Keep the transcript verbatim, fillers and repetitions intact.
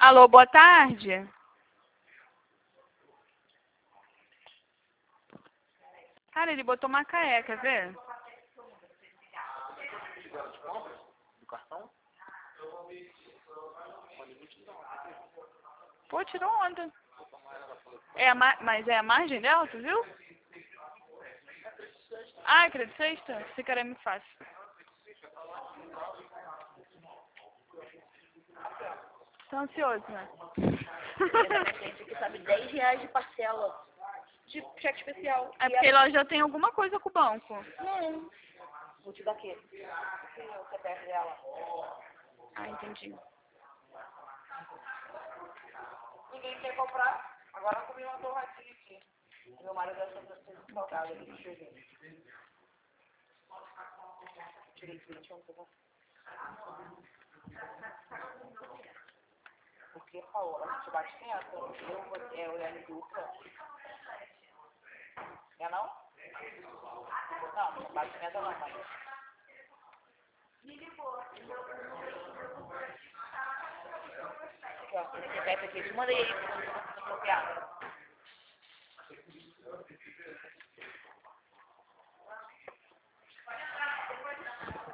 Alô, boa tarde. Cara, ele botou Macaé, quer ver? Do cartão? Pô, tirou ontem. É a ma... Mas é a margem dela, tu viu? Ah, crédito sexta? Esse cara é muito fácil. Tô ansioso, né? Tem gente que sabe dez reais de parcela de cheque especial. É porque ela já tem alguma coisa com o banco. Não. Vou te dar aqui. O C P F dela. Ah, entendi. Ninguém quer comprar. Agora eu comi uma torradinha aqui. Meu marido deve ter sido salgado ali. Deixa eu ver. Tirei vinte e um pedaços. Porque, Paola, a gente bate nessa. Eu, você, eu e a Duca. Quer não? Não, não bate nessa não, mãe. Aqui, ó. Esse C P F aqui. Eu te mandei aí. Copiado.